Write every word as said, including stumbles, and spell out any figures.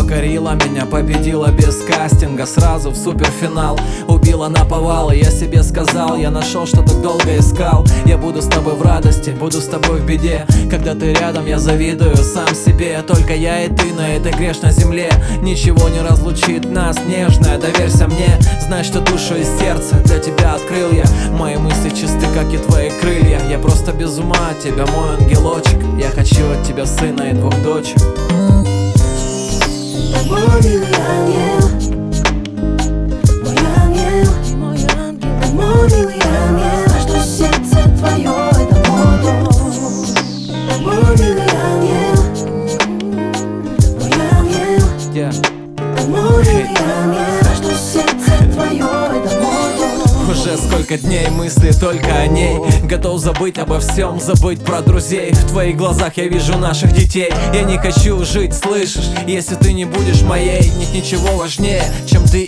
покорила меня, победила без кастинга, сразу в суперфинал. Убила наповал, и я себе сказал, я нашел, что так долго искал. Я буду с тобой в радости, буду с тобой в беде. Когда ты рядом, я завидую сам себе. Только я и ты на этой грешной земле. Ничего не разлучит нас, нежная, доверься мне. Знай, что душу и сердце для тебя открыл я. Мои мысли чисты, как и твои крылья. Я просто без ума от тебя, мой ангелочек. Я хочу от тебя сына и двух дочек. Мой милый ангел, мой ангел, мой ангел, мой милый ангел. Знай, что сердце твое — это мой дом. Мой милый ангел, мой ангел, yeah. мой милый ангел. Знай, что сердце твое — это мой дом. Уже сколько дней мысли только о ней. Готов забыть обо всем, забыть про друзей. В твоих глазах я вижу наших детей. Я не хочу жить, слышишь? Если ты не будешь моей, нет ничего важнее, чем ты